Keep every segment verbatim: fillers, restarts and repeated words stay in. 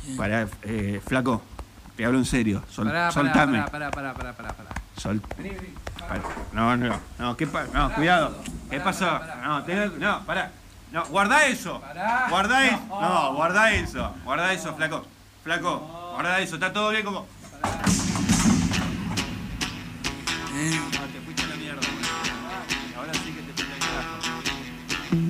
Pará, eh, flaco, te hablo en serio. Sol, pará, soltame. Pará, pará, pará, pará, pará. Sol... Vení, vení. Pará. No, no, no, ¿qué pasa? No, Pará, cuidado. boludo. ¿Qué Pará, pasó? pará, pará. No, tenés... no, pará. No, guarda eso. Pará. Guarda eso. No. No, guarda eso. Guarda eso, flaco. Flaco, guarda eso. Está todo bien como... Pará. No, te fuiste a la mierda. Ahora sí que te fuiste al carajo.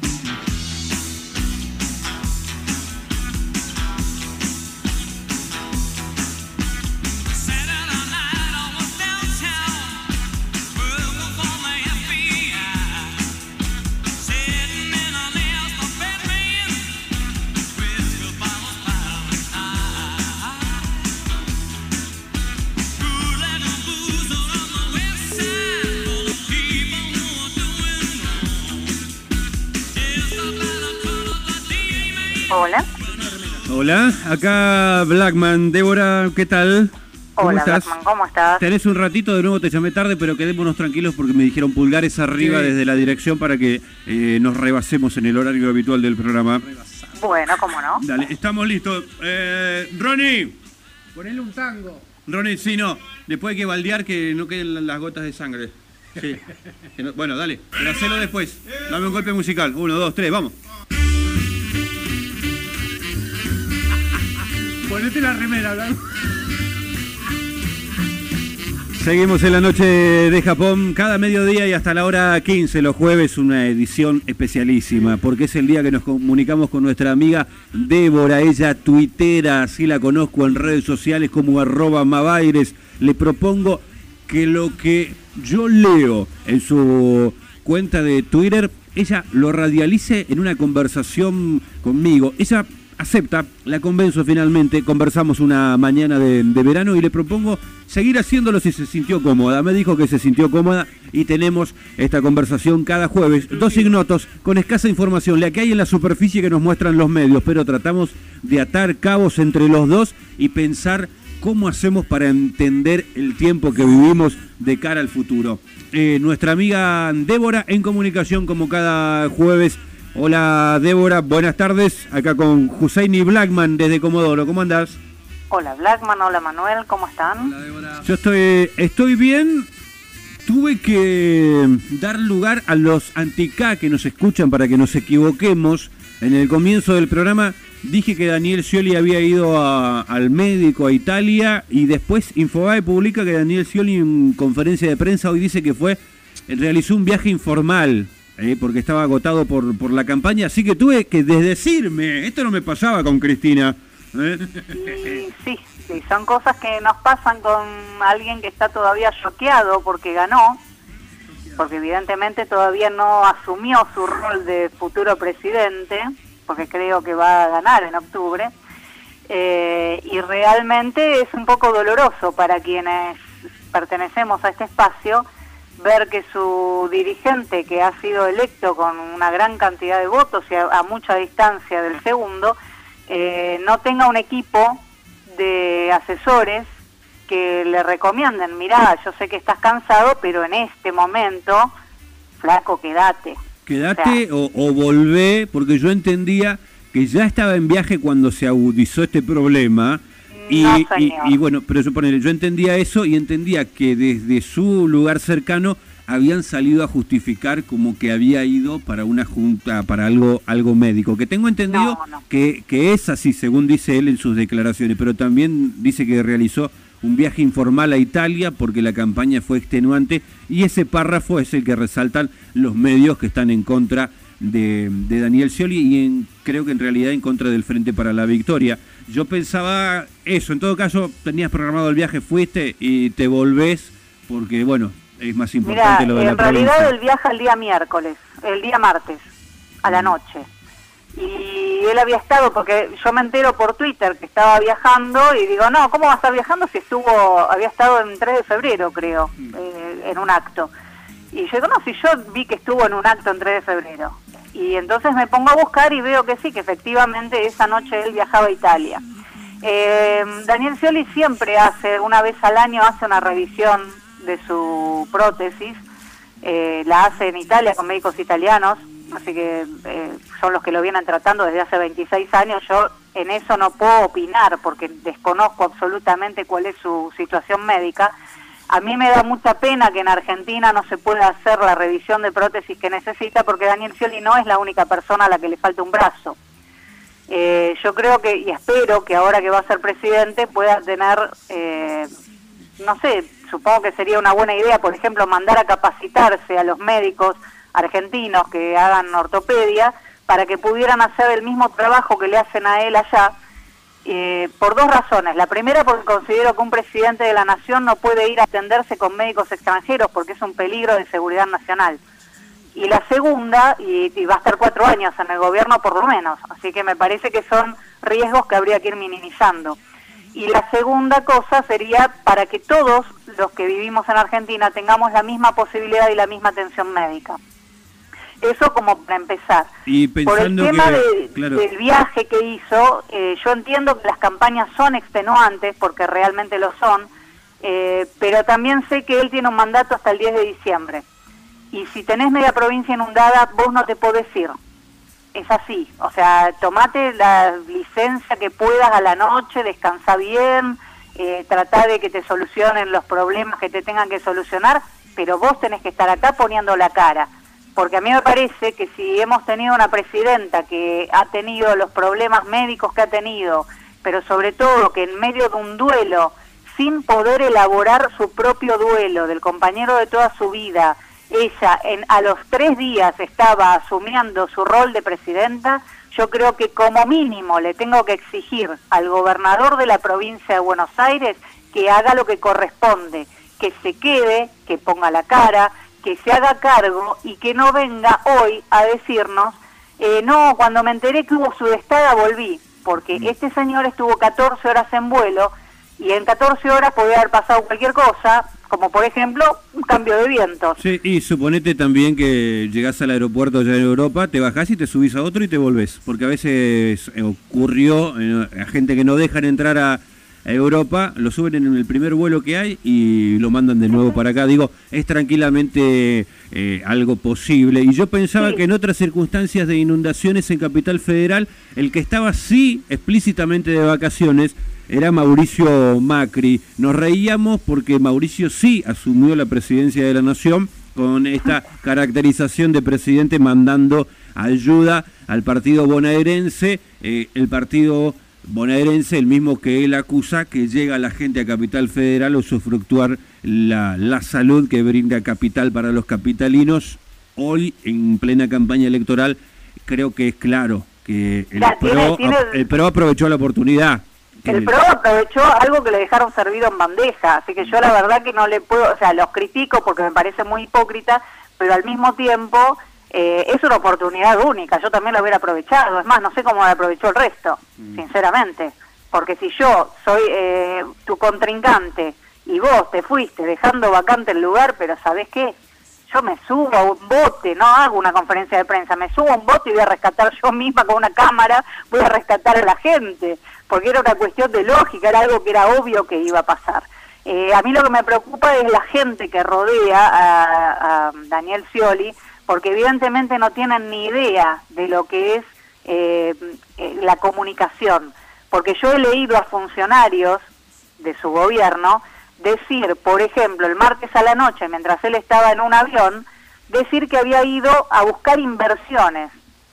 Hola. Hola, acá Blackman. Débora, ¿qué tal? ¿Cómo Hola, estás? Blackman, ¿cómo estás? Tenés un ratito, de nuevo te llamé tarde, pero quedémonos tranquilos porque me dijeron pulgares arriba Sí. desde la dirección para que eh, nos rebasemos en el horario habitual del programa. Bueno, ¿cómo no? Dale, estamos listos. Eh, Ronnie, Ponele un tango. Ronnie, sí, no. Después hay que baldear que no queden las gotas de sangre. Sí. Que no- bueno, dale, pero hacelo después. Dame un golpe musical. Uno, dos, tres, vamos. Ponete la remera, ¿verdad? Seguimos en la noche de Japón, cada mediodía y hasta la hora quince, los jueves, una edición especialísima, porque es el día que nos comunicamos con nuestra amiga Débora, ella tuitera, así la conozco en redes sociales como arroba Mabaires. Le propongo que lo que yo leo en su cuenta de Twitter, ella lo radialice en una conversación conmigo. Ella acepta, la convenzo finalmente, conversamos una mañana de, de verano y le propongo seguir haciéndolo si se sintió cómoda. Me dijo que se sintió cómoda y tenemos esta conversación cada jueves. Dos ignotos con escasa información, la que hay en la superficie que nos muestran los medios, pero tratamos de atar cabos entre los dos y pensar cómo hacemos para entender el tiempo que vivimos de cara al futuro. Eh, nuestra amiga Débora en comunicación como cada jueves. Hola Débora, buenas tardes, acá con Husseini Blackman desde Comodoro, ¿cómo andás? Hola, Blackman, hola, Manuel, ¿cómo están? Hola, Débora. Yo estoy, estoy bien, tuve que dar lugar a los anti-K que nos escuchan para que nos equivoquemos. En el comienzo del programa dije que Daniel Scioli había ido a- al médico a Italia y después Infobae publica que Daniel Scioli en conferencia de prensa hoy dice que fue, realizó un viaje informal. Eh, porque estaba agotado por, por la campaña, así que tuve que desdecirme. Esto no me pasaba con Cristina. ¿eh? Y sí, sí, son cosas que nos pasan con alguien que está todavía choqueado porque ganó, porque evidentemente todavía no asumió su rol de futuro presidente, porque creo que va a ganar en octubre, eh, y realmente es un poco doloroso para quienes pertenecemos a este espacio ver que su dirigente, que ha sido electo con una gran cantidad de votos y a, a mucha distancia del segundo, eh, no tenga un equipo de asesores que le recomienden, mirá, yo sé que estás cansado, pero en este momento, flaco, quédate. Quédate o, o volvé, porque yo entendía que ya estaba en viaje cuando se agudizó este problema. Y, No, y, señor. y bueno, pero suponele, yo entendía eso y entendía que desde su lugar cercano habían salido a justificar como que había ido para una junta, para algo algo médico, que tengo entendido No, no. Que, que es así, según dice él en sus declaraciones, pero también dice que realizó un viaje informal a Italia porque la campaña fue extenuante y ese párrafo es el que resaltan los medios que están en contra de, de Daniel Scioli y en, creo que en realidad en contra del Frente para la Victoria. Yo pensaba eso, en todo caso tenías programado el viaje, fuiste y te volvés porque, bueno, es más Mira, importante lo de la en realidad provincia. él viaja el día miércoles, el día martes, a la noche. Y él había estado, porque yo me entero por Twitter que estaba viajando y digo, no, ¿cómo va a estar viajando si estuvo, había estado en tres de febrero, creo, eh, en un acto? Y yo digo, no, si yo vi que estuvo en un acto en tres de febrero. Y entonces me pongo a buscar y veo que sí, que efectivamente esa noche él viajaba a Italia. Eh, Daniel Scioli siempre hace, una vez al año, hace una revisión de su prótesis, eh, la hace en Italia con médicos italianos, así que eh, son los que lo vienen tratando desde hace veintiséis años. Yo en eso no puedo opinar porque desconozco absolutamente cuál es su situación médica. A mí me da mucha pena que en Argentina no se pueda hacer la revisión de prótesis que necesita, porque Daniel Scioli no es la única persona a la que le falta un brazo. Eh, yo creo que, y espero que ahora que va a ser presidente pueda tener, eh, no sé, supongo que sería una buena idea, por ejemplo, mandar a capacitarse a los médicos argentinos que hagan ortopedia, para que pudieran hacer el mismo trabajo que le hacen a él allá, eh, por dos razones. La primera, porque considero que un presidente de la nación no puede ir a atenderse con médicos extranjeros, porque es un peligro de seguridad nacional. Y la segunda, y, y va a estar cuatro años en el gobierno por lo menos, así que me parece que son riesgos que habría que ir minimizando. Y la segunda cosa sería para que todos los que vivimos en Argentina tengamos la misma posibilidad y la misma atención médica. Eso como para empezar. Y Por el tema que, de, claro. del viaje que hizo, eh, yo entiendo que las campañas son extenuantes, porque realmente lo son, eh, pero también sé que él tiene un mandato hasta el diez de diciembre. Y si tenés media provincia inundada, vos no te podés ir. Es así. O sea, tomate la licencia que puedas a la noche, descansa bien, eh, tratá de que te solucionen los problemas que te tengan que solucionar, pero vos tenés que estar acá poniendo la cara. Porque a mí me parece que si hemos tenido una presidenta que ha tenido los problemas médicos que ha tenido, pero sobre todo que en medio de un duelo, sin poder elaborar su propio duelo del compañero de toda su vida, ella en, a los tres días estaba asumiendo su rol de presidenta, yo creo que como mínimo le tengo que exigir al gobernador de la provincia de Buenos Aires que haga lo que corresponde, que se quede, que ponga la cara, que se haga cargo y que no venga hoy a decirnos, eh, no, cuando me enteré que hubo sudestada volví, porque este señor estuvo catorce horas en vuelo y en catorce horas podía haber pasado cualquier cosa, como por ejemplo un cambio de vientos. Sí, y suponete también que llegás al aeropuerto allá en Europa, te bajás y te subís a otro y te volvés, porque a veces ocurrió eh, a gente que no dejan entrar a a Europa, lo suben en el primer vuelo que hay y lo mandan de nuevo para acá. Digo, es tranquilamente eh, algo posible. Y yo pensaba sí. que en otras circunstancias de inundaciones en Capital Federal, el que estaba sí explícitamente de vacaciones era Mauricio Macri. Nos reíamos porque Mauricio sí asumió la presidencia de la Nación con esta caracterización de presidente mandando ayuda al partido bonaerense, eh, el partido bonaerense, el mismo que él acusa que llega la gente a Capital Federal a usufructuar la, la salud que brinda Capital para los capitalinos. Hoy, en plena campaña electoral, creo que es claro que el, ya, PRO, tiene, tiene... el PRO aprovechó la oportunidad. El PRO aprovechó algo que le dejaron servido en bandeja, así que yo la verdad que no le puedo, o sea, los critico porque me parece muy hipócrita, pero al mismo tiempo eh, es una oportunidad única, yo también lo hubiera aprovechado, es más, no sé cómo lo aprovechó el resto, mm. sinceramente, porque si yo soy eh, tu contrincante y vos te fuiste dejando vacante el lugar, pero ¿sabés qué? Yo me subo a un bote, no hago una conferencia de prensa, me subo a un bote y voy a rescatar yo misma con una cámara, voy a rescatar a la gente, porque era una cuestión de lógica, era algo que era obvio que iba a pasar. Eh, a mí lo que me preocupa es la gente que rodea a, a Daniel Scioli, porque evidentemente no tienen ni idea de lo que es eh, la comunicación, porque yo he leído a funcionarios de su gobierno decir, por ejemplo, el martes a la noche, mientras él estaba en un avión, decir que había ido a buscar inversiones.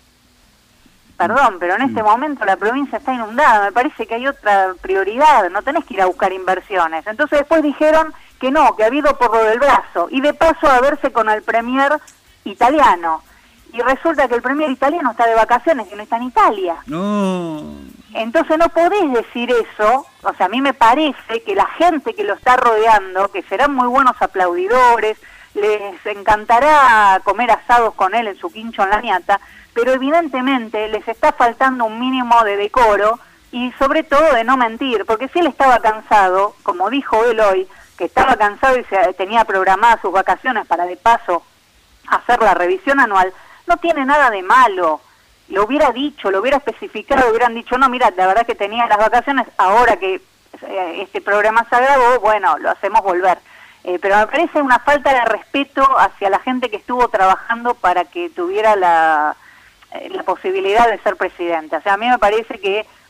Perdón, pero en este momento la provincia está inundada, me parece que hay otra prioridad, no tenés que ir a buscar inversiones. Entonces después dijeron que no, que había ido por lo del brazo, y de paso a verse con el premier italiano. Y resulta que el premier italiano está de vacaciones y no está en Italia. No. Entonces no podés decir eso, o sea, a mí me parece que la gente que lo está rodeando, que serán muy buenos aplaudidores, les encantará comer asados con él en su quincho en la Niata, pero evidentemente les está faltando un mínimo de decoro y sobre todo de no mentir, porque si él estaba cansado, como dijo él hoy, que estaba cansado y se tenía programadas sus vacaciones para de paso hacer la revisión anual, no tiene nada de malo. Lo hubiera dicho, lo hubiera especificado, hubieran dicho, no, mira, la verdad que tenía las vacaciones, ahora que eh, este programa se agravó, bueno, lo hacemos volver. Eh, pero me parece una falta de respeto hacia la gente que estuvo trabajando para que tuviera la, eh, la posibilidad de ser presidente. O sea, a mí me parece que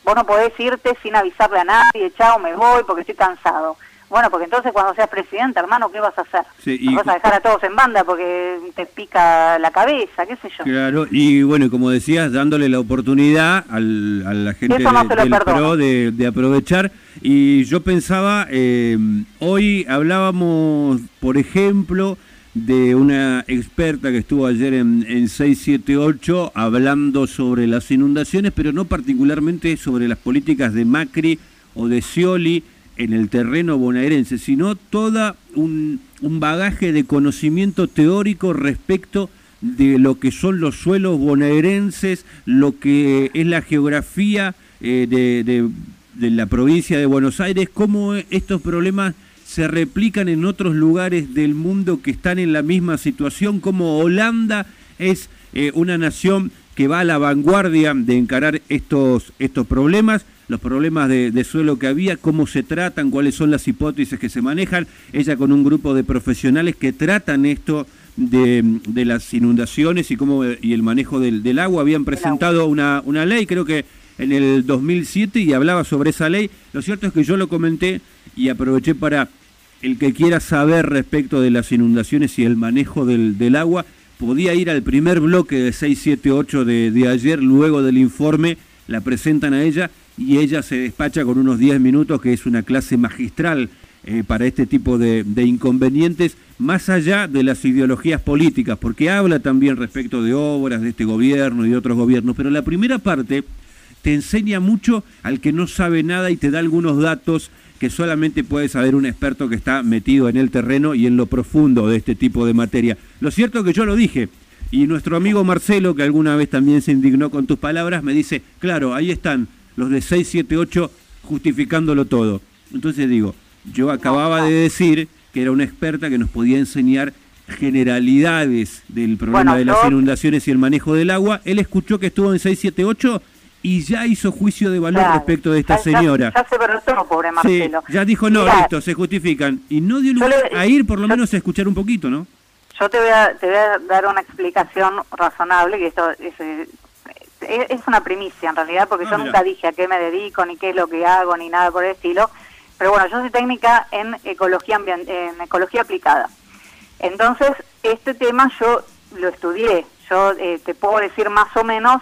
Vos no podés irte sin avisarle a nadie, chao, me voy porque estoy cansado. Bueno, porque entonces cuando seas presidente, hermano, ¿qué vas a hacer? Sí, y... ¿Vas a dejar a todos en banda porque te pica la cabeza, qué sé yo? Claro, y bueno, como decías, dándole la oportunidad al, a la gente no de, del PRO de, de aprovechar. Y yo pensaba, eh, hoy hablábamos, por ejemplo, de una experta que estuvo ayer en, en seis siete ocho hablando sobre las inundaciones, pero no particularmente sobre las políticas de Macri o de Scioli en el terreno bonaerense, sino toda un, un bagaje de conocimiento teórico respecto de lo que son los suelos bonaerenses, lo que es la geografía eh, de, de, de la provincia de Buenos Aires, cómo estos problemas se replican en otros lugares del mundo que están en la misma situación, como Holanda es eh, una nación que va a la vanguardia de encarar estos, estos problemas, los problemas de, de suelo que había, cómo se tratan, cuáles son las hipótesis que se manejan. Ella con un grupo de profesionales que tratan esto de, de las inundaciones y cómo y el manejo del, del agua. Habían presentado una, una ley, creo que en el dos mil siete, y hablaba sobre esa ley. Lo cierto es que yo lo comenté y aproveché para el que quiera saber respecto de las inundaciones y el manejo del, del agua, podía ir al primer bloque de seis siete ocho de, de ayer, luego del informe, la presentan a ella y ella se despacha con unos diez minutos, que es una clase magistral eh, para este tipo de, de inconvenientes, más allá de las ideologías políticas, porque habla también respecto de obras de este gobierno y de otros gobiernos, pero la primera parte te enseña mucho al que no sabe nada y te da algunos datos que solamente puede saber un experto que está metido en el terreno y en lo profundo de este tipo de materia. Lo cierto es que yo lo dije, y nuestro amigo Marcelo, que alguna vez también se indignó con tus palabras, me dice, claro, ahí están los de seis siete ocho justificándolo todo. Entonces digo, yo acababa de decir que era una experta que nos podía enseñar generalidades del problema bueno, de las yo... inundaciones y el manejo del agua. Él escuchó que estuvo en seis siete ocho y ya hizo juicio de valor claro, respecto de esta ya, señora. Ya, ya se perdió, pobre Marcelo. Sí, ya dijo, no, Mirá, listo, se justifican. Y no dio lugar le, a ir por lo yo, menos a escuchar un poquito, ¿no? Yo te voy a, te voy a dar una explicación razonable, que esto es, es, es una primicia en realidad, porque ah, yo mira. nunca dije a qué me dedico, ni qué es lo que hago, ni nada por el estilo. Pero bueno, yo soy técnica en ecología, en ecología aplicada. Entonces, este tema yo lo estudié. Yo eh, te puedo decir más o menos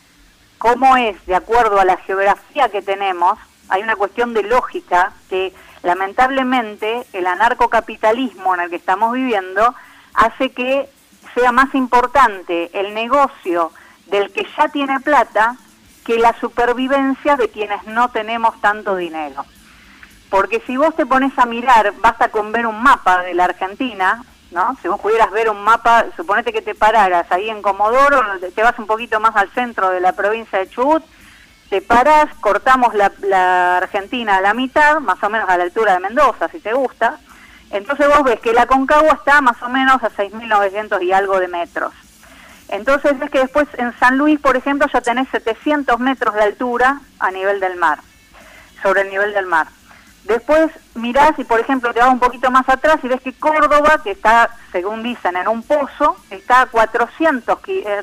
cómo es, de acuerdo a la geografía que tenemos. Hay una cuestión de lógica que lamentablemente el anarcocapitalismo en el que estamos viviendo hace que sea más importante el negocio del que ya tiene plata que la supervivencia de quienes no tenemos tanto dinero. Porque si vos te pones a mirar, basta con ver un mapa de la Argentina, ¿no? Si vos pudieras ver un mapa, suponete que te pararas ahí en Comodoro, te vas un poquito más al centro de la provincia de Chubut, te parás, cortamos la, la Argentina a la mitad, más o menos a la altura de Mendoza, si te gusta. Entonces vos ves que la Concagua está más o menos a seis mil novecientos y algo de metros. Entonces ves que después en San Luis, por ejemplo, ya tenés setecientos metros de altura a nivel del mar, sobre el nivel del mar. Después mirás y, por ejemplo, te vas un poquito más atrás y ves que Córdoba, que está, según dicen, en un pozo, está a cuatrocientos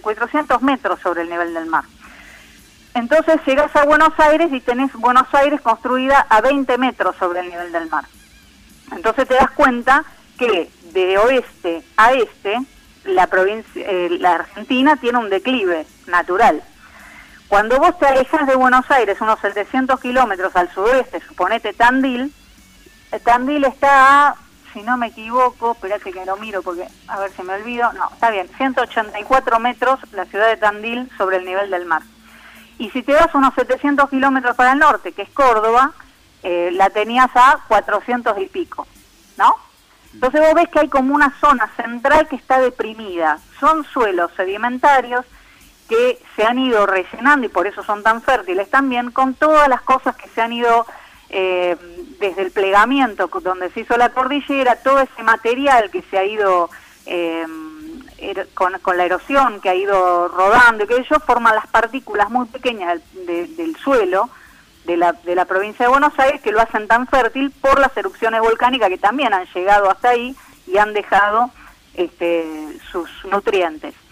metros sobre el nivel del mar. Entonces llegás a Buenos Aires y tenés Buenos Aires construida a veinte metros sobre el nivel del mar. Entonces te das cuenta que de oeste a este, la provincia, eh, la Argentina tiene un declive natural. Cuando vos te alejas de Buenos Aires unos setecientos kilómetros al sudoeste, suponete Tandil, Tandil está a, si no me equivoco, espérate que lo miro porque a ver si me olvido, no, está bien, ciento ochenta y cuatro metros la ciudad de Tandil sobre el nivel del mar. Y si te vas unos setecientos kilómetros para el norte, que es Córdoba, eh, la tenías a cuatrocientos y pico, ¿no? Entonces vos ves que hay como una zona central que está deprimida. Son suelos sedimentarios que se han ido rellenando y por eso son tan fértiles también, con todas las cosas que se han ido eh, desde el plegamiento donde se hizo la cordillera, todo ese material que se ha ido eh, er, con, con la erosión que ha ido rodando y que ellos forman las partículas muy pequeñas del, de, del suelo de la, de la provincia de Buenos Aires, que lo hacen tan fértil por las erupciones volcánicas que también han llegado hasta ahí y han dejado este, sus nutrientes.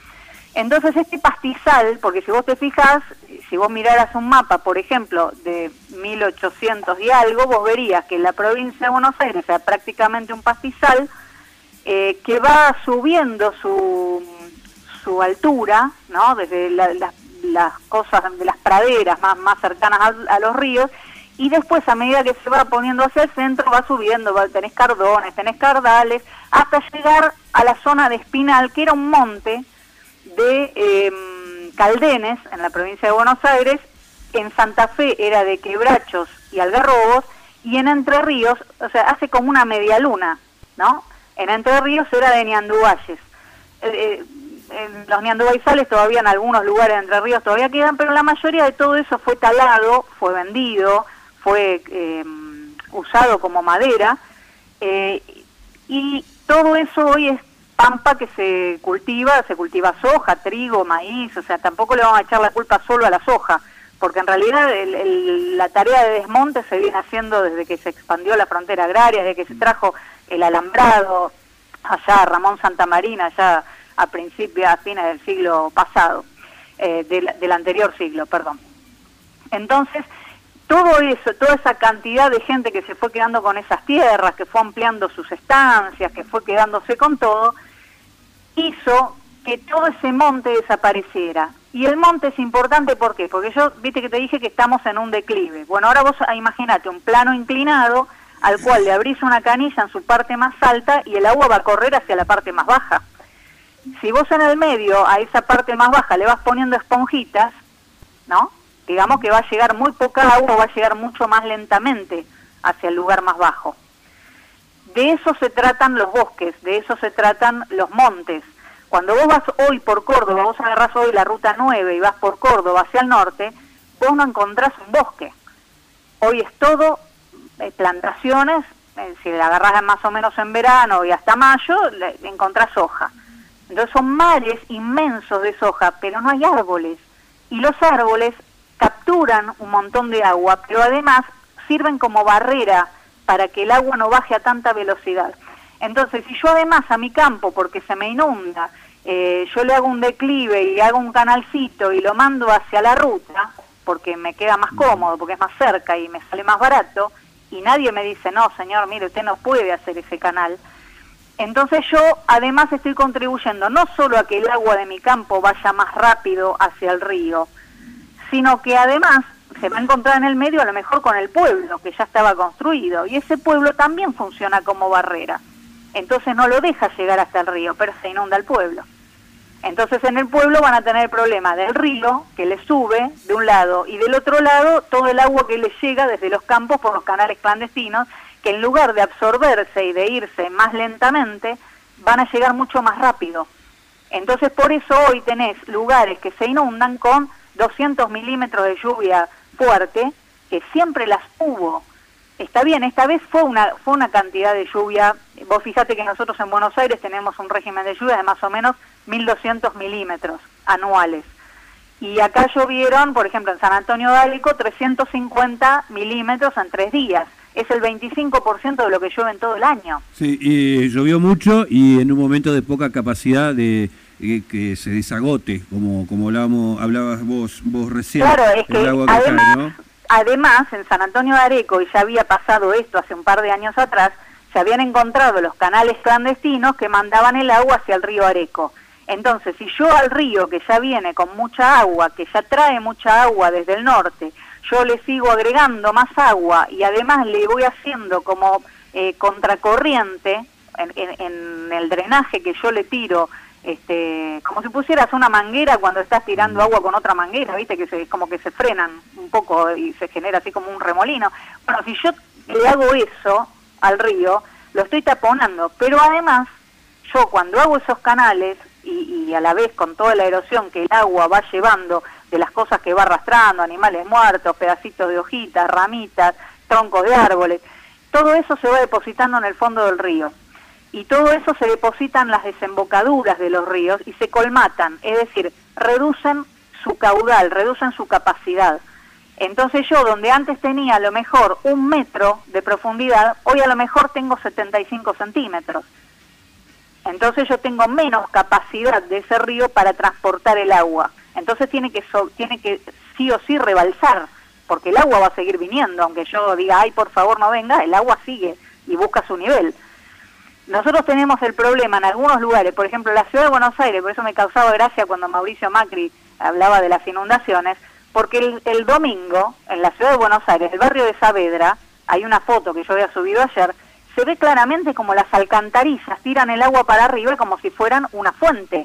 Entonces este pastizal, porque si vos te fijas, si vos miraras un mapa, por ejemplo, de mil ochocientos y algo, vos verías que la provincia de Buenos Aires es prácticamente un pastizal eh, que va subiendo su, su altura, ¿no? Desde la, la, las cosas de las praderas más, más cercanas a, a los ríos, y después a medida que se va poniendo hacia el centro va subiendo, va, tenés cardones, tenés cardales, hasta llegar a la zona de Espinal, que era un monte de eh, Caldenes, en la provincia de Buenos Aires. En Santa Fe era de Quebrachos y Algarrobos, y en Entre Ríos, o sea, hace como una media luna, ¿no? En Entre Ríos era de Ñandubayes. Eh, eh, los ñandubayzales todavía en algunos lugares de Entre Ríos todavía quedan, pero la mayoría de todo eso fue talado, fue vendido, fue eh, usado como madera, eh, y todo eso hoy es pampa que se cultiva, se cultiva soja, trigo, maíz, o sea, tampoco le vamos a echar la culpa solo a la soja, porque en realidad el, el, la tarea de desmonte se viene haciendo desde que se expandió la frontera agraria, desde que se trajo el alambrado allá, Ramón Santamarina, allá a principios, a fines del siglo pasado, eh, del, del anterior siglo, perdón. Entonces, todo eso, toda esa cantidad de gente que se fue quedando con esas tierras, que fue ampliando sus estancias, que fue quedándose con todo, hizo que todo ese monte desapareciera. Y el monte es importante, ¿por qué? Porque yo, viste que te dije que estamos en un declive. Bueno, ahora vos imagínate un plano inclinado al cual le abrís una canilla en su parte más alta y el agua va a correr hacia la parte más baja. Si vos en el medio, a esa parte más baja, le vas poniendo esponjitas, ¿no? Digamos que va a llegar muy poca agua, va a llegar mucho más lentamente hacia el lugar más bajo. De eso se tratan los bosques, de eso se tratan los montes. Cuando vos vas hoy por Córdoba, vos agarrás hoy la ruta nueve y vas por Córdoba hacia el norte, vos no encontrás un bosque. Hoy es todo eh, plantaciones, eh, si la agarrás más o menos en verano y hasta mayo, le, encontrás soja. Entonces son mares inmensos de soja, pero no hay árboles. Y los árboles capturan un montón de agua, pero además sirven como barrera para que el agua no baje a tanta velocidad. Entonces, si yo además a mi campo, porque se me inunda, eh, yo le hago un declive y hago un canalcito y lo mando hacia la ruta, porque me queda más cómodo, porque es más cerca y me sale más barato, y nadie me dice, no, señor, mire, usted no puede hacer ese canal. Entonces yo además estoy contribuyendo no solo a que el agua de mi campo vaya más rápido hacia el río, sino que además se va a encontrar en el medio a lo mejor con el pueblo, que ya estaba construido, y ese pueblo también funciona como barrera. Entonces no lo deja llegar hasta el río, pero se inunda el pueblo. Entonces en el pueblo van a tener el problema del río, que le sube de un lado, y del otro lado todo el agua que le llega desde los campos por los canales clandestinos, que en lugar de absorberse y de irse más lentamente, van a llegar mucho más rápido. Entonces por eso hoy tenés lugares que se inundan con doscientos milímetros de lluvia fuerte, que siempre las hubo. Está bien, esta vez fue una fue una cantidad de lluvia. Vos fíjate que nosotros en Buenos Aires tenemos un régimen de lluvia de más o menos mil doscientos milímetros anuales. Y acá llovieron, por ejemplo, en San Antonio de Álico, trescientos cincuenta milímetros en tres días. Es el veinticinco por ciento de lo que llueve en todo el año. Sí, y llovió mucho y en un momento de poca capacidad de eh, que se desagote, como como hablábamos, hablabas vos vos recién. Claro, es que, el agua que además, cae, ¿no? además en San Antonio de Areco, y ya había pasado esto hace un par de años atrás, se habían encontrado los canales clandestinos que mandaban el agua hacia el río Areco. Entonces, si yo al río, que ya viene con mucha agua, que ya trae mucha agua desde el norte, yo le sigo agregando más agua y además le voy haciendo como eh, contracorriente en, en, en el drenaje que yo le tiro, este, como si pusieras una manguera cuando estás tirando agua con otra manguera, viste que se, como que se frenan un poco y se genera así como un remolino. Bueno, si yo le hago eso al río, lo estoy taponando, pero además yo cuando hago esos canales y, y a la vez con toda la erosión que el agua va llevando de las cosas que va arrastrando, animales muertos, pedacitos de hojitas, ramitas, troncos de árboles, todo eso se va depositando en el fondo del río. Y todo eso se deposita en las desembocaduras de los ríos y se colmatan, es decir, reducen su caudal, reducen su capacidad. Entonces yo, donde antes tenía a lo mejor un metro de profundidad, hoy a lo mejor tengo setenta y cinco centímetros. Entonces yo tengo menos capacidad de ese río para transportar el agua. Entonces tiene que, so, tiene que sí o sí rebalsar, porque el agua va a seguir viniendo, aunque yo diga, ay, por favor no venga, el agua sigue y busca su nivel. Nosotros tenemos el problema en algunos lugares, por ejemplo, la ciudad de Buenos Aires, por eso me causaba gracia cuando Mauricio Macri hablaba de las inundaciones, porque el, el domingo, en la ciudad de Buenos Aires, el barrio de Saavedra, hay una foto que yo había subido ayer, se ve claramente como las alcantarillas tiran el agua para arriba como si fueran una fuente.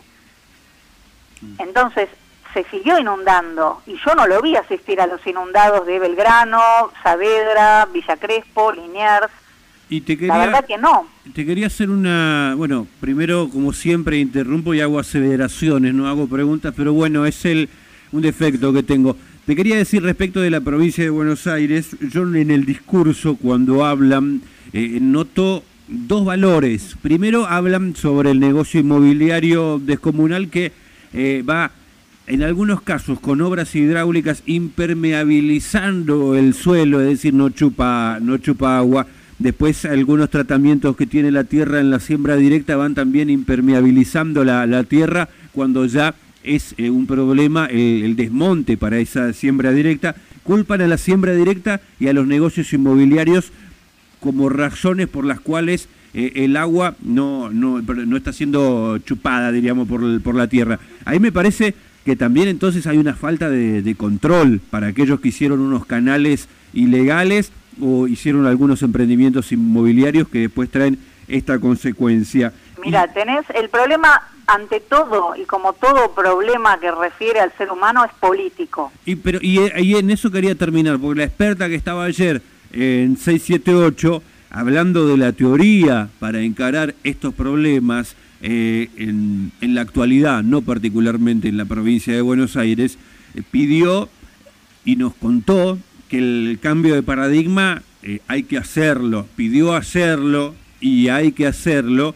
Entonces, se siguió inundando, y yo no lo vi asistir a los inundados de Belgrano, Saavedra, Villa Crespo, Liniers. Y te quería, la verdad que no. Te quería hacer una... Bueno, primero, como siempre, interrumpo y hago aseveraciones, no hago preguntas, pero bueno, es el un defecto que tengo. Te quería decir respecto de la provincia de Buenos Aires, yo en el discurso, cuando hablan, eh, noto dos valores. Primero, hablan sobre el negocio inmobiliario descomunal que eh, va, en algunos casos, con obras hidráulicas impermeabilizando el suelo, es decir, no chupa, no chupa agua. Después algunos tratamientos que tiene la tierra en la siembra directa van también impermeabilizando la, la tierra cuando ya es eh, un problema el, el desmonte para esa siembra directa. Culpan a la siembra directa y a los negocios inmobiliarios como razones por las cuales eh, el agua no, no, no está siendo chupada, diríamos, por, por la tierra. Ahí me parece que también entonces hay una falta de, de control para aquellos que hicieron unos canales ilegales o hicieron algunos emprendimientos inmobiliarios que después traen esta consecuencia. Mira, tenés el problema ante todo, y como todo problema que refiere al ser humano, es político. Y pero y, y en eso quería terminar, porque la experta que estaba ayer en seis siete ocho, hablando de la teoría para encarar estos problemas eh, en, en la actualidad, no particularmente en la provincia de Buenos Aires, eh, pidió y nos contó que el cambio de paradigma eh, hay que hacerlo, pidió hacerlo y hay que hacerlo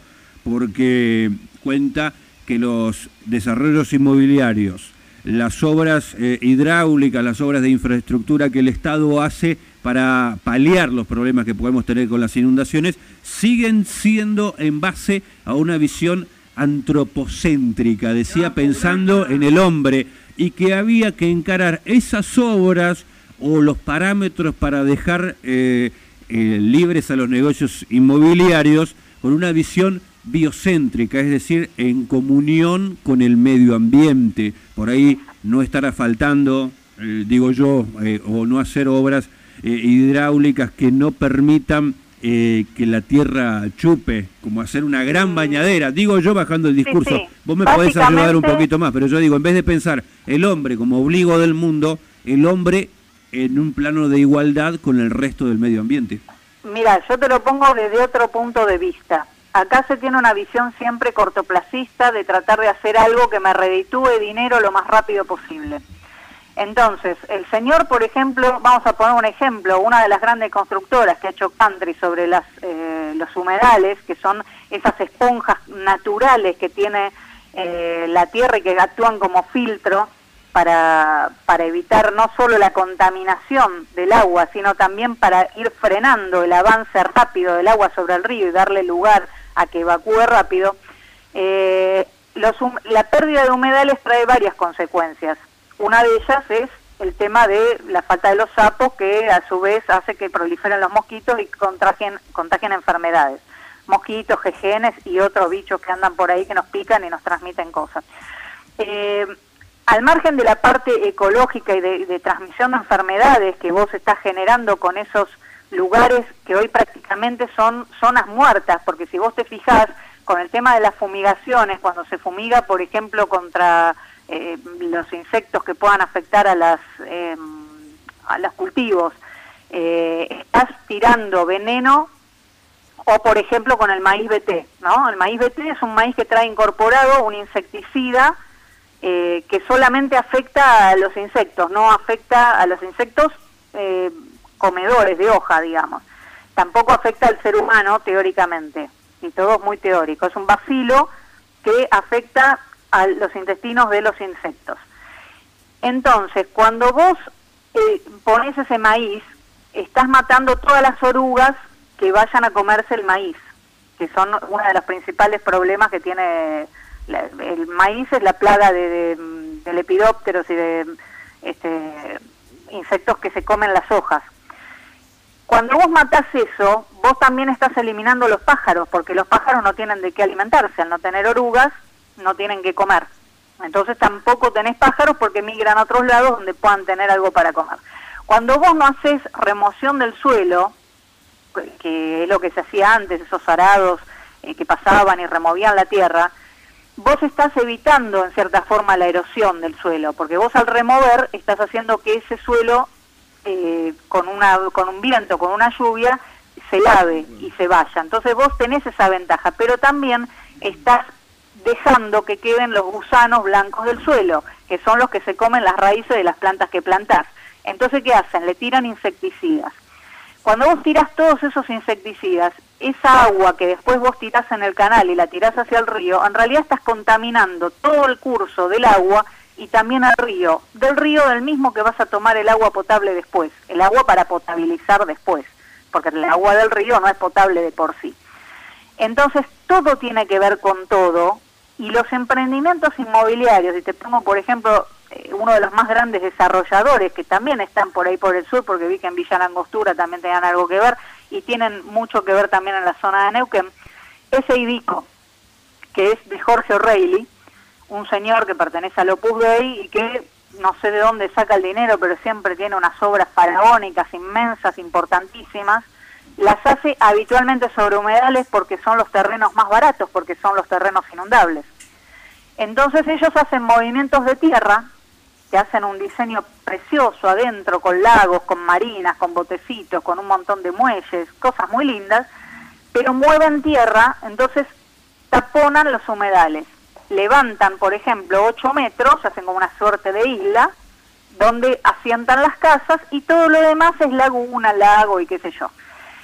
porque cuenta que los desarrollos inmobiliarios, las obras eh, hidráulicas, las obras de infraestructura que el Estado hace para paliar los problemas que podemos tener con las inundaciones, siguen siendo en base a una visión antropocéntrica, decía, pensando en el hombre, y que había que encarar esas obras o los parámetros para dejar eh, eh, libres a los negocios inmobiliarios con una visión biocéntrica, es decir, en comunión con el medio ambiente. Por ahí no estar asfaltando, eh, digo yo, eh, o no hacer obras eh, hidráulicas que no permitan eh, que la tierra chupe, como hacer una gran bañadera, digo yo bajando el discurso. Sí, sí. Vos me podés ayudar un poquito más, pero yo digo, en vez de pensar el hombre como obligo del mundo, el hombre en un plano de igualdad con el resto del medio ambiente. Mira, yo te lo pongo desde otro punto de vista. Acá se tiene una visión siempre cortoplacista de tratar de hacer algo que me reditúe dinero lo más rápido posible. Entonces, el señor, por ejemplo, vamos a poner un ejemplo, una de las grandes constructoras que ha hecho country sobre las, eh, los humedales, que son esas esponjas naturales que tiene eh, la tierra y que actúan como filtro para, para evitar no solo la contaminación del agua, sino también para ir frenando el avance rápido del agua sobre el río y darle lugar a que evacúe rápido. Eh, los, la pérdida de humedales trae varias consecuencias. Una de ellas es el tema de la falta de los sapos, que a su vez hace que proliferen los mosquitos y contagien, contagien enfermedades. Mosquitos, jejenes y otros bichos que andan por ahí que nos pican y nos transmiten cosas. Eh, al margen de la parte ecológica y de, de transmisión de enfermedades que vos estás generando con esos lugares que hoy prácticamente son zonas muertas, porque si vos te fijás con el tema de las fumigaciones, cuando se fumiga, por ejemplo, contra eh, los insectos que puedan afectar a, las, eh, a los cultivos, eh, estás tirando veneno, o por ejemplo con el maíz B T, ¿no? El maíz B T es un maíz que trae incorporado un insecticida eh, que solamente afecta a los insectos, no afecta a los insectos eh, comedores de hoja, digamos. Tampoco afecta al ser humano, teóricamente, y todo es muy teórico. Es un bacilo que afecta a los intestinos de los insectos. Entonces, cuando vos eh, pones ese maíz, estás matando todas las orugas que vayan a comerse el maíz, que son uno de los principales problemas que tiene la, el maíz, es la plaga de, de, de lepidópteros y de este, insectos que se comen las hojas. Cuando vos matás eso, vos también estás eliminando los pájaros, porque los pájaros no tienen de qué alimentarse, al no tener orugas, no tienen que comer. Entonces tampoco tenés pájaros porque migran a otros lados donde puedan tener algo para comer. Cuando vos no haces remoción del suelo, que es lo que se hacía antes, esos arados eh, que pasaban y removían la tierra, vos estás evitando en cierta forma la erosión del suelo, porque vos al remover estás haciendo que ese suelo eh, con una con un viento, con una lluvia, se lave y se vaya. Entonces vos tenés esa ventaja, pero también estás dejando que queden los gusanos blancos del suelo, que son los que se comen las raíces de las plantas que plantás. Entonces, ¿qué hacen? Le tiran insecticidas. Cuando vos tirás todos esos insecticidas, esa agua que después vos tirás en el canal y la tirás hacia el río, en realidad estás contaminando todo el curso del agua y también al río. Del río del mismo que vas a tomar el agua potable después, el agua para potabilizar después, porque el agua del río no es potable de por sí. Entonces, todo tiene que ver con todo, y los emprendimientos inmobiliarios, y te pongo, por ejemplo, eh, uno de los más grandes desarrolladores, que también están por ahí por el sur, porque vi que en Villa Langostura también tenían algo que ver, y tienen mucho que ver también en la zona de Neuquén, es Eidico, que es de Jorge O'Reilly, un señor que pertenece al Opus Dei y que no sé de dónde saca el dinero, pero siempre tiene unas obras faraónicas, inmensas, importantísimas. Las hace habitualmente sobre humedales porque son los terrenos más baratos, porque son los terrenos inundables. Entonces ellos hacen movimientos de tierra, que hacen un diseño precioso adentro, con lagos, con marinas, con botecitos, con un montón de muelles, cosas muy lindas, pero mueven tierra, entonces taponan los humedales. Levantan, por ejemplo, ocho metros, hacen como una suerte de isla, donde asientan las casas, y todo lo demás es laguna, lago y qué sé yo.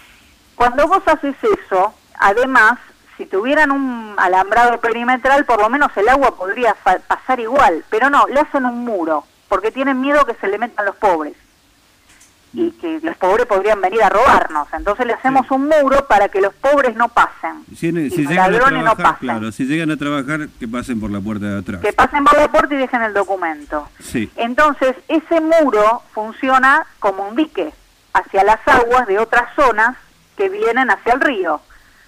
Cuando vos haces eso, además, si tuvieran un alambrado perimetral, por lo menos el agua podría pasar igual, pero no, le hacen un muro, porque tienen miedo que se le metan los pobres, y que los pobres podrían venir a robarnos. Entonces le hacemos sí. un muro para que los pobres no pasen, si, y si los llegan ladrones a trabajar, no pasen. Claro, si llegan a trabajar, que pasen por la puerta de atrás. Que pasen por la puerta y dejen el documento. Sí. Entonces, ese muro funciona como un dique hacia las aguas de otras zonas que vienen hacia el río.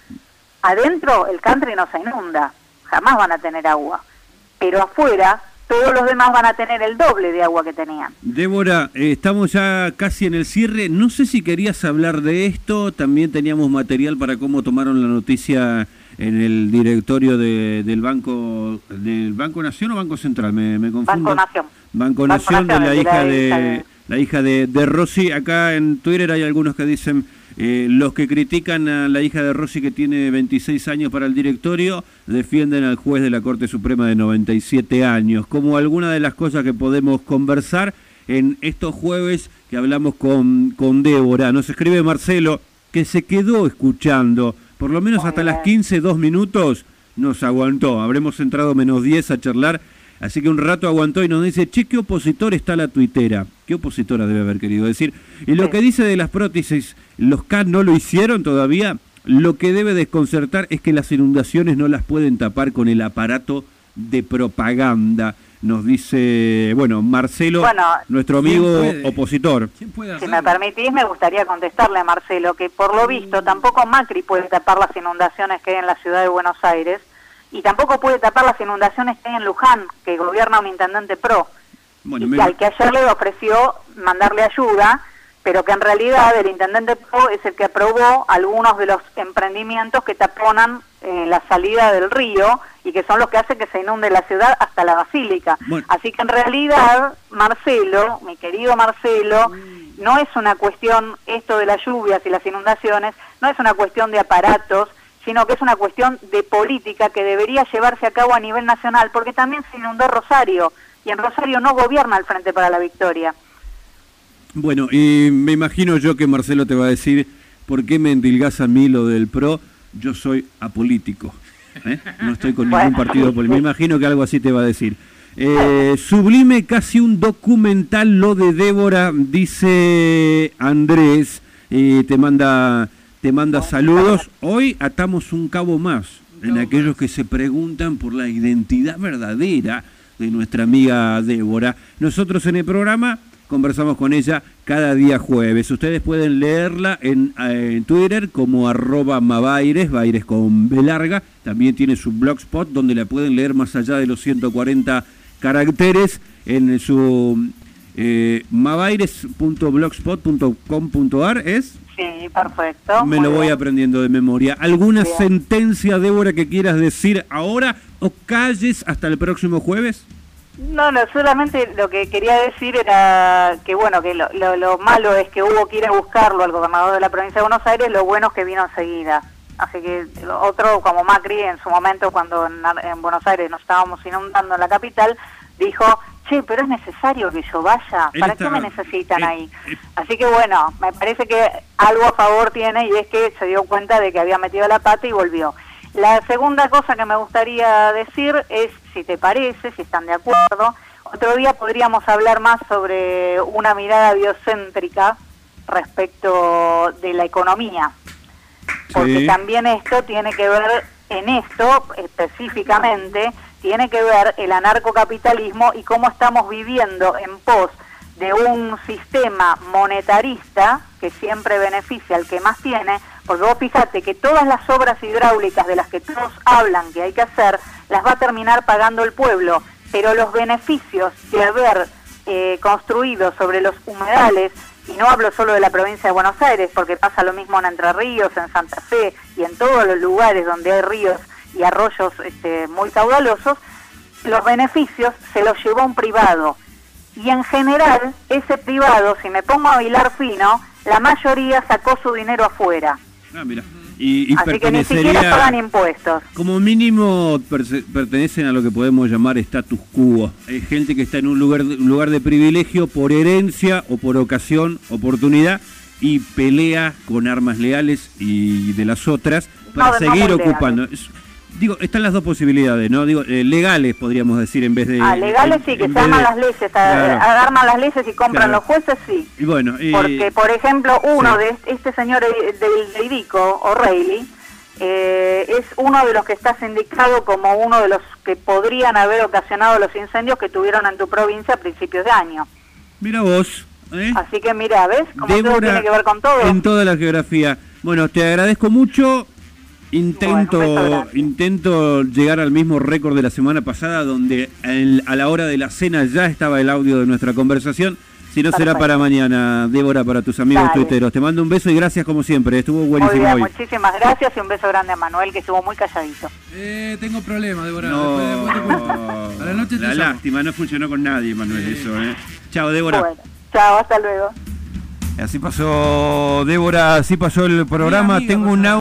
Adentro el country no se inunda, jamás van a tener agua, pero afuera todos los demás van a tener el doble de agua que tenían. Débora, eh, estamos ya casi en el cierre, no sé si querías hablar de esto, también teníamos material para cómo tomaron la noticia en el directorio de, del Banco del Banco Nación o Banco Central, me, me confundo. Banco Nación. Banco Nación, Banco Nación, de la hija de, de... la hija de, de Rossi. Acá en Twitter hay algunos que dicen... Eh, los que critican a la hija de Rossi, que tiene veintiséis años para el directorio, defienden al juez de la Corte Suprema de noventa y siete años, como alguna de las cosas que podemos conversar en estos jueves que hablamos con, con Débora. Nos escribe Marcelo, que se quedó escuchando, por lo menos hasta las quince, dos minutos, nos aguantó. Habremos entrado menos diez a charlar, así que un rato aguantó y nos dice, che, qué opositor está la tuitera. Qué opositora debe haber querido decir. Y lo que dice de las prótesis, los C A D no lo hicieron todavía. Lo que debe desconcertar es que las inundaciones no las pueden tapar con el aparato de propaganda. Nos dice, bueno, Marcelo, bueno, nuestro amigo opositor. Si me permitís, me gustaría contestarle a Marcelo que por lo visto tampoco Macri puede tapar las inundaciones que hay en la ciudad de Buenos Aires, y tampoco puede tapar las inundaciones que hay en Luján, que gobierna un intendente pro, bueno, y me... al que ayer le ofreció mandarle ayuda, pero que en realidad el intendente pro es el que aprobó algunos de los emprendimientos que taponan eh, la salida del río y que son los que hacen que se inunde la ciudad hasta la Basílica. Bueno. Así que en realidad, Marcelo, mi querido Marcelo, no es una cuestión, esto de las lluvias y las inundaciones, no es una cuestión de aparatos, sino que es una cuestión de política que debería llevarse a cabo a nivel nacional, porque también se inundó Rosario, y en Rosario no gobierna el Frente para la Victoria. Bueno, y me imagino yo que Marcelo te va a decir, ¿por qué me endilgás a mí lo del PRO? Yo soy apolítico, ¿eh? No estoy con ningún bueno, partido político. Me imagino que algo así te va a decir. Eh, sublime, casi un documental lo de Débora, dice Andrés, y te manda... te manda saludos. Hoy atamos un cabo más en aquellos que se preguntan por la identidad verdadera de nuestra amiga Débora. Nosotros en el programa conversamos con ella cada día jueves. Ustedes pueden leerla en, en Twitter como arroba Mabaires, Baires con B larga. También tiene su blogspot donde la pueden leer más allá de los ciento cuarenta caracteres en su eh, mabaires punto blogspot punto com punto ar, ¿es? Sí, perfecto. Me lo voy bien. aprendiendo de memoria. ¿Alguna Bien. sentencia, Débora, que quieras decir ahora o calles hasta el próximo jueves? No, no, solamente lo que quería decir era que, bueno, que lo, lo, lo malo es que hubo que ir a buscarlo al gobernador de la provincia de Buenos Aires, lo bueno es que vino enseguida. Así que otro, como Macri, en su momento, cuando en, en Buenos Aires nos estábamos inundando en la capital, dijo, che, pero es necesario que yo vaya, ¿para está, qué me necesitan eh, ahí? eh, Así que bueno, me parece que algo a favor tiene y es que se dio cuenta de que había metido la pata y volvió. La segunda cosa que me gustaría decir es, si te parece, si están de acuerdo, otro día podríamos hablar más sobre una mirada biocéntrica respecto de la economía, porque Sí. también esto tiene que ver, en esto específicamente, tiene que ver el anarcocapitalismo y cómo estamos viviendo en pos de un sistema monetarista que siempre beneficia al que más tiene, porque vos fíjate que todas las obras hidráulicas de las que todos hablan que hay que hacer, las va a terminar pagando el pueblo, pero los beneficios de haber eh, construido sobre los humedales, y no hablo solo de la provincia de Buenos Aires, porque pasa lo mismo en Entre Ríos, en Santa Fe y en todos los lugares donde hay ríos y arroyos este, muy caudalosos, los beneficios se los llevó un privado. Y en general, ese privado, si me pongo a hilar fino, la mayoría sacó su dinero afuera. Ah, mira. Y, y Así que ni siquiera pagan impuestos. como mínimo perce- pertenecen a lo que podemos llamar status quo. Hay gente que está en un lugar, de, un lugar de privilegio por herencia o por ocasión, oportunidad, y pelea con armas leales y de las otras para No, no seguir muy ocupando. Es- digo, están las dos posibilidades, ¿no? Digo, eh, legales podríamos decir en vez de... Ah, legales sí, que en se vez arman de- las leyes, Claro. arman las leyes y compran Claro. los jueces, sí. Y bueno, eh, Porque, por ejemplo, uno sí. de est- este señor eh, del Deidico, O'Reilly, eh, es uno de los que está sindicado como uno de los que podrían haber ocasionado los incendios que tuvieron en tu provincia a principios de año. mira vos, ¿eh? Así que mira, ¿ves? Como todo Débora, tiene que ver con todo. en toda la geografía. Bueno, te agradezco mucho. Intento Bueno, un beso grande. intento llegar al mismo récord de la semana pasada, donde el- a la hora de la cena ya estaba el audio de nuestra conversación. Si no, será Perfecto. para mañana, Débora, para tus amigos Dale. tuiteros. Te mando un beso y gracias como siempre. Estuvo Muy buenísimo bien, hoy. muchísimas gracias y un beso grande a Manuel, que estuvo muy calladito. Eh, tengo problemas, Débora. No, Después, después te cuento. A la noche te la llamo. lástima, no funcionó con nadie, Manuel, eso. ¿eh? Chao, Débora. Bueno, chao, hasta luego. Así pasó, Débora, así pasó el programa. amiga, Tengo por un favor. audio.